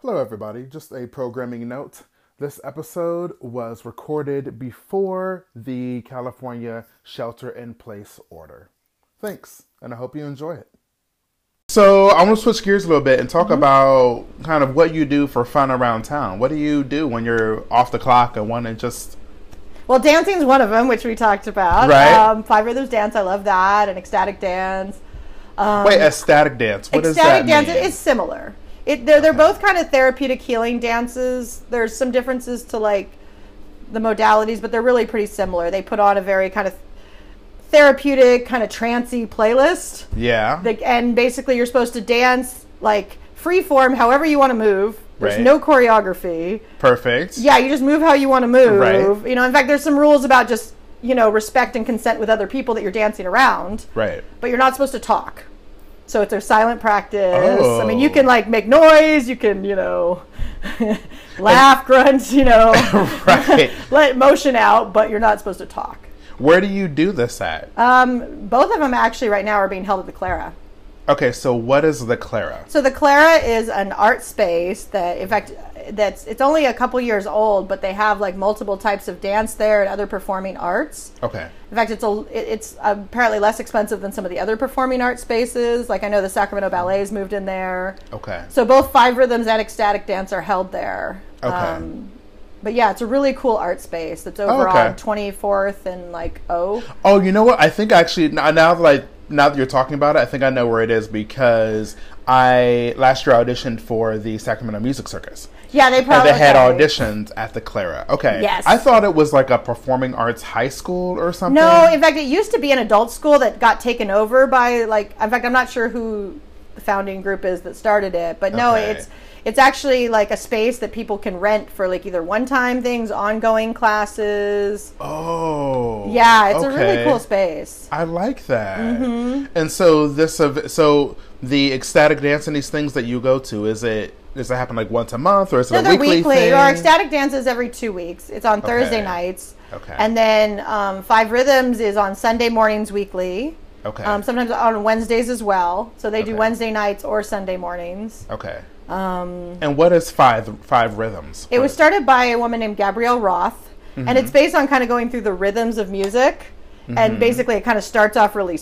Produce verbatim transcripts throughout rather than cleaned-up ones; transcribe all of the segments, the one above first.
Hello everybody, just a programming note. This episode was recorded before the California Shelter-in-Place order. Thanks, and I hope you enjoy it. So I want to switch gears a little bit and talk mm-hmm. about kind of what you do for fun around town. What do you do when you're off the clock and want to just... Well, dancing's one of them, which we talked about. Right. Um, Five Rhythms Dance, I love that, and ecstatic dance. Um, Wait, ecstatic dance, what does that mean? Ecstatic dance is similar. It, they're, they're both kind of therapeutic healing dances. There's some differences to like the modalities, but they're really pretty similar. They put on a very kind of therapeutic, kind of trancey playlist. Yeah. They, and basically you're supposed to dance like free form, however you want to move. There's right. no choreography. Perfect. Yeah, you just move how you want to move. Right. You know, in fact, there's some rules about just, you know, respect and consent with other people that you're dancing around. Right. But you're not supposed to talk. So it's a silent practice. Oh. I mean, you can like make noise, you can, you know, laugh, grunt, you know, right. let motion out, but you're not supposed to talk. Where do you do this at? Um, both of them actually right now are being held at the Clara. Okay, so what is the Clara? So the Clara is an art space that, in fact, that's it's only a couple years old, but they have like multiple types of dance there and other performing arts. Okay. In fact, it's a it's apparently less expensive than some of the other performing art spaces. Like I know the Sacramento Ballet's moved in there. Okay. So both Five Rhythms and ecstatic dance are held there. Okay. Um, but yeah, it's a really cool art space that's over oh, okay. on twenty-fourth and like O. Oh, you know what? I think actually now that like now that you're talking about it, I think I know where it is because I last year auditioned for the Sacramento Music Circus. Yeah, they probably and they had okay. auditions at the Clara. Okay. Yes. I thought it was like a performing arts high school or something. No, in fact, it used to be an adult school that got taken over by like. In fact, I'm not sure who the founding group is that started it, but no, okay. it's it's actually like a space that people can rent for like either one-time things, ongoing classes. Oh. Yeah, it's okay. a really cool space. I like that. Mm-hmm. And so this so the ecstatic dance and these things that you go to, is it does it happen like once a month or is it no, a they're weekly, weekly. thing? Our ecstatic dance is every two weeks. It's on Thursday okay. nights. Okay. And then um, Five Rhythms is on Sunday mornings weekly. Okay. Um, sometimes on Wednesdays as well. So they okay. do Wednesday nights or Sunday mornings. Okay. Um, and what is Five Five Rhythms? It what was started by a woman named Gabrielle Roth. Mm-hmm. And it's based on kind of going through the rhythms of music. Mm-hmm. And basically it kind of starts off really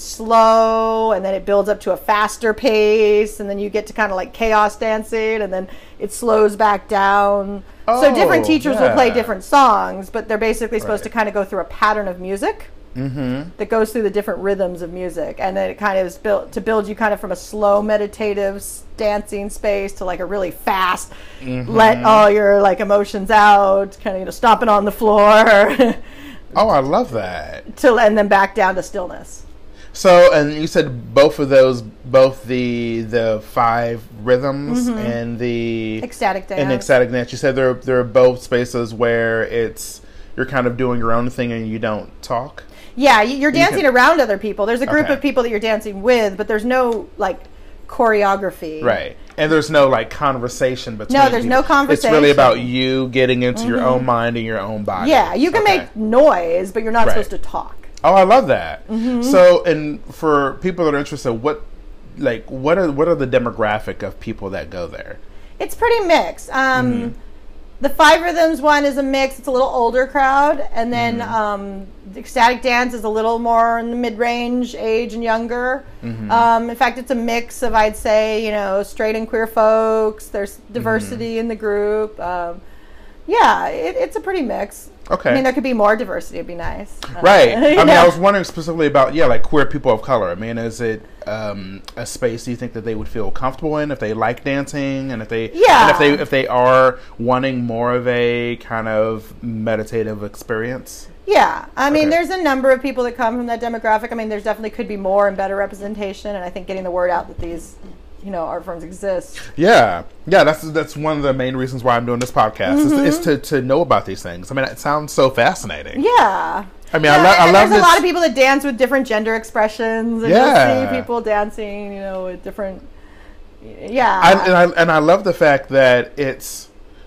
slow and then it builds up to a faster pace and then you get to kind of like chaos dancing and then it slows back down. Oh, so different teachers yeah. will play different songs, but they're basically supposed right. to kind of go through a pattern of music mm-hmm. that goes through the different rhythms of music. And then it kind of is built to build you kind of from a slow meditative dancing space to like a really fast, mm-hmm. let all your like emotions out, kind of, you know, stomping on the floor. Oh, I love that. To and then back down to stillness. So, and you said both of those, both the the Five Rhythms mm-hmm. and the ecstatic dance. And ecstatic dance. You said they're they're both spaces where it's you're kind of doing your own thing and you don't talk. Yeah, you're dancing you can, around other people. There's a group okay. of people that you're dancing with, but there's no like choreography. Right. And there's no like conversation between No, there's you. no conversation. It's really about you getting into mm-hmm. your own mind and your own body. Yeah, you can okay. make noise, but you're not right. supposed to talk. Oh, I love that. Mm-hmm. So, and for people that are interested, what like what are what are the demographic of people that go there? It's pretty mixed. Um, mm-hmm. The Five Rhythms one is a mix. It's a little older crowd, and then mm-hmm. um, the ecstatic dance is a little more in the mid-range age and younger. Mm-hmm. Um, in fact, it's a mix of, I'd say, you know, straight and queer folks. There's diversity mm-hmm. in the group. Um, yeah, it, it's a pretty mix. Okay. I mean, there could be more diversity. It'd be nice. Right. Uh, I yeah. mean, I was wondering specifically about, yeah, like queer people of color. I mean, is it um, a space you think that they would feel comfortable in if they like dancing and if they, yeah. and if they, if they are wanting more of a kind of meditative experience? Yeah. I mean, okay. there's a number of people that come from that demographic. I mean, there's definitely could be more and better representation. And I think getting the word out that these, you know, art forms exist. Yeah. Yeah, that's that's one of the main reasons why I'm doing this podcast mm-hmm. is, is to, to know about these things. I mean, it sounds so fascinating. Yeah. I mean, yeah, I, lo- I love there's this. There's a lot of people that dance with different gender expressions. And yeah. you'll see people dancing, you know, with different... Yeah. I, and, I, and I love the fact that it's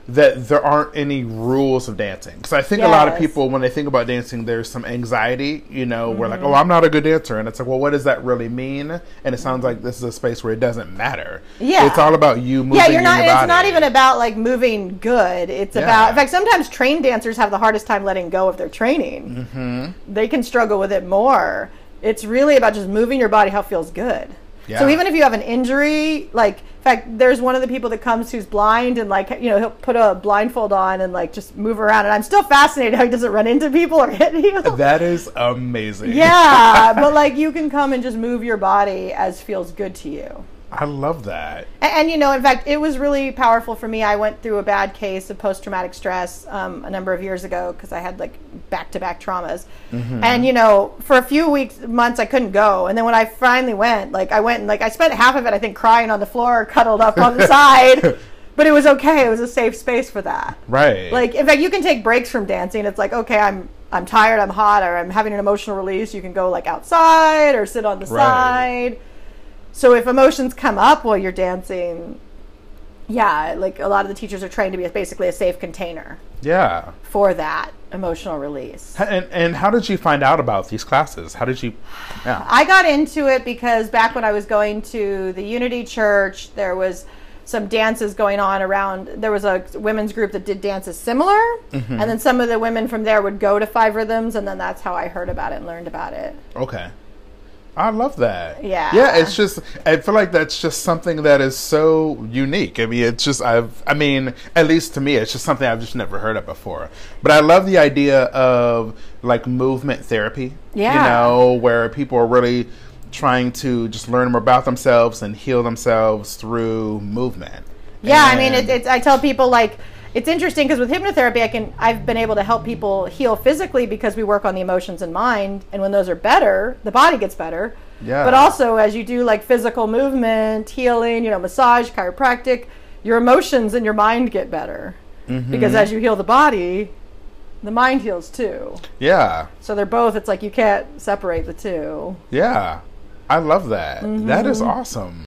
that there aren't any rules of dancing. Because I think a lot of Yes. people, when they think about dancing, there's some anxiety, you know, mm-hmm. we're like, oh, I'm not a good dancer. And it's like, well, what does that really mean? And it sounds like this is a space where it doesn't matter. Yeah. It's all about you moving Yeah, you're not, your body. it's not even about like moving good. It's Yeah. about, in fact, sometimes trained dancers have the hardest time letting go of their training. Mm-hmm. They can struggle with it more. It's really about just moving your body how it feels good. Yeah. So even if you have an injury, like, in fact, there's one of the people that comes who's blind and like, you know, he'll put a blindfold on and like just move around. And I'm still fascinated how he doesn't run into people or hit you. That is amazing. Yeah, but like you can come and just move your body as feels good to you. I love that. And, and, you know, in fact, it was really powerful for me. I went through a bad case of post-traumatic stress um, a number of years ago because I had like back-to-back traumas. Mm-hmm. And, you know, for a few weeks, months, I couldn't go. And then when I finally went, like I went and like I spent half of it, I think, crying on the floor, cuddled up on the side. But it was okay. It was a safe space for that. Right. Like, in fact, you can take breaks from dancing. It's like, okay, I'm I'm tired, I'm hot, or I'm having an emotional release. You can go like outside or sit on the Right. side. So if emotions come up while you're dancing, yeah, like a lot of the teachers are trained to be basically a safe container Yeah. for that emotional release. And, and how did you find out about these classes? How did you... Yeah. I got into it because back when I was going to the Unity Church, there was some dances going on around. There was a women's group that did dances similar, mm-hmm. and then some of the women from there would go to Five Rhythms, and then that's how I heard about it and learned about it. Okay. I love that. Yeah. Yeah, it's just, I feel like that's just something that is so unique. I mean, it's just, I've, I mean, at least to me, it's just something I've just never heard of before. But I love the idea of like movement therapy. Yeah. You know, where people are really trying to just learn more about themselves and heal themselves through movement. Yeah, and, I mean, it, it's, I tell people like, it's interesting because with hypnotherapy, I can I've been able to help people heal physically because we work on the emotions and mind, and when those are better, the body gets better. Yeah. But also, as you do like physical movement, healing, you know, massage, chiropractic, your emotions and your mind get better mm-hmm. because as you heal the body, the mind heals too. Yeah. So they're both. It's like you can't separate the two. Yeah, I love that. Mm-hmm. That is awesome.